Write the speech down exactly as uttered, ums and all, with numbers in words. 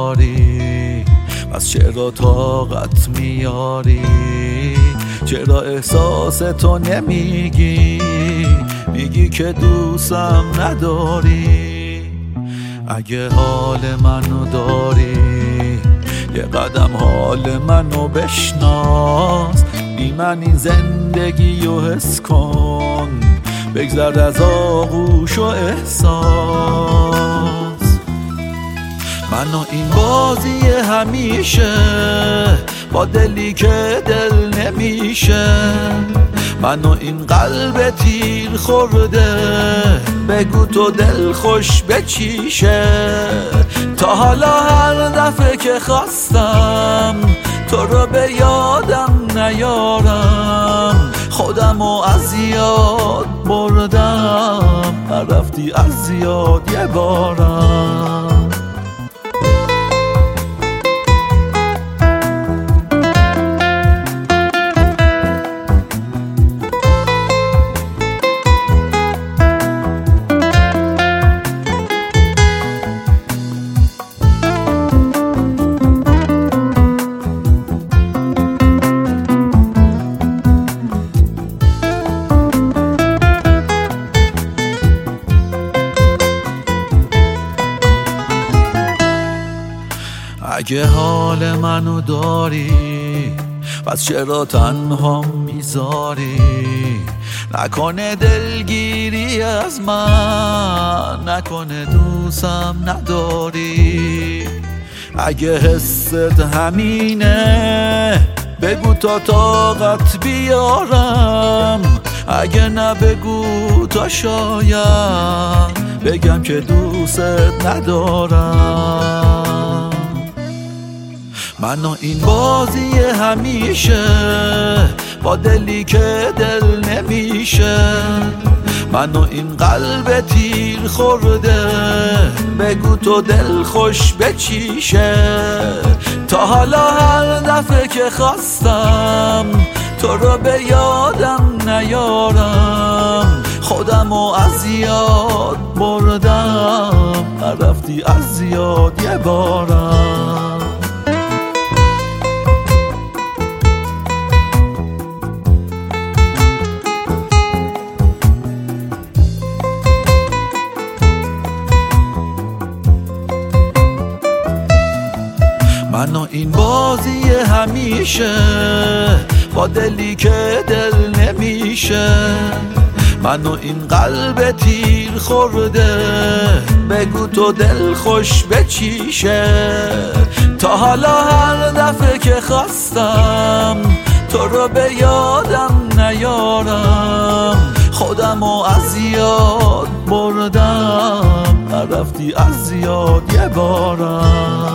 نداری، پس چرا طاقت میاری؟ چرا احساس تو نمیگی؟ میگی که دوستم نداری. اگه حال منو داری یه قدم حال منو بشناس، بی من این زندگی رو حس کن، بگذر از آغوش و احساس. من و این بازی همیشه با دلی که دل نمیشه، من و این قلب تیر خورده، بگو تو دل خوش بچیشه. تا حالا هر دفعه که خواستم تو رو به یادم نیارم، خودمو از یاد بردم، رفتی از یاد یه بارم. اگه حال منو داری پس چرا تنها میذاری؟ نکنه دلگیری از من، نکنه دوستم نداری. اگه حست همینه بگو تا طاقت بیارم، اگه نه بگو تا شاید بگم که دوست ندارم. من و این بازی همیشه با دلی که دل نمیشه، من و این قلب تیر خورده، بگو تو دل خوش بچیشه. تا حالا هر دفعه که خواستم تو رو به یادم نیارم، خودمو از یاد بردم، رفتی از یاد یه بارم. من و این بازی همیشه با دلی که دل نمیشه، من و این قلب تیر خورده، بگو تو دل خوش بچیشه. تا حالا هر دفعه که خواستم تو رو به یادم نیارم، خودمو از یاد بردم، رفتی از یاد یه بارم.